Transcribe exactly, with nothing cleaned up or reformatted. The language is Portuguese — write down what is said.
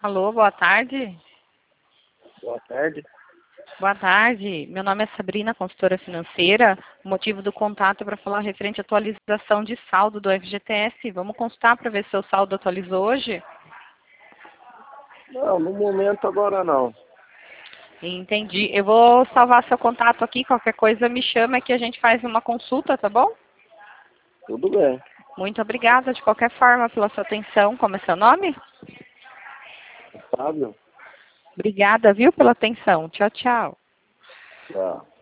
Alô, boa tarde. Boa tarde. Boa tarde. Meu nome é Sabrina, consultora financeira. O motivo do contato é para falar referente à atualização de saldo do F G T S. Vamos consultar para ver se seu saldo atualizou hoje? Não, no momento agora não. Entendi. Eu vou salvar seu contato aqui. Qualquer coisa me chama que a gente faz uma consulta, tá bom? Tudo bem. Muito obrigada, de qualquer forma, pela sua atenção. Como é seu nome? Fábio? Obrigada, viu, pela atenção. Tchau, tchau. Tchau.